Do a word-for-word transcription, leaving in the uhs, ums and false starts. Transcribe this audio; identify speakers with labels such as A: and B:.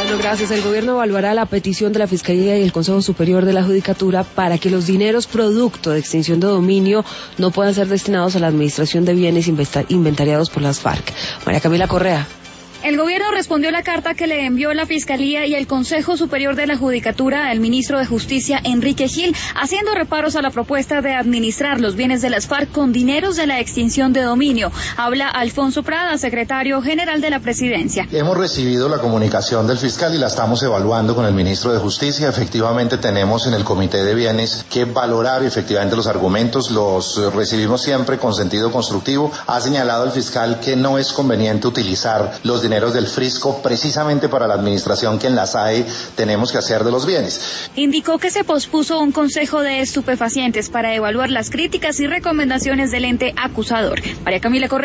A: Bueno, gracias. El gobierno evaluará la petición de la Fiscalía y el Consejo Superior de la Judicatura para que los dineros producto de extinción de dominio no puedan ser destinados a la administración de bienes inventariados por las FARC. María Camila Correa.
B: El gobierno respondió a la carta que le envió la Fiscalía y el Consejo Superior de la Judicatura al ministro de Justicia, Enrique Gil, haciendo reparos a la propuesta de administrar los bienes de las FARC con dineros de la extinción de dominio. Habla Alfonso Prada, secretario general de la Presidencia.
C: Hemos recibido la comunicación del fiscal y la estamos evaluando con el ministro de Justicia. Efectivamente tenemos en el Comité de Bienes que valorar efectivamente los argumentos, los recibimos siempre con sentido constructivo. Ha señalado el fiscal que no es conveniente utilizar los dineros del Frisco precisamente para la administración que en la S A E tenemos que hacer de los bienes.
B: Indicó que se pospuso un consejo de estupefacientes para evaluar las críticas y recomendaciones del ente acusador. María Camila Correa.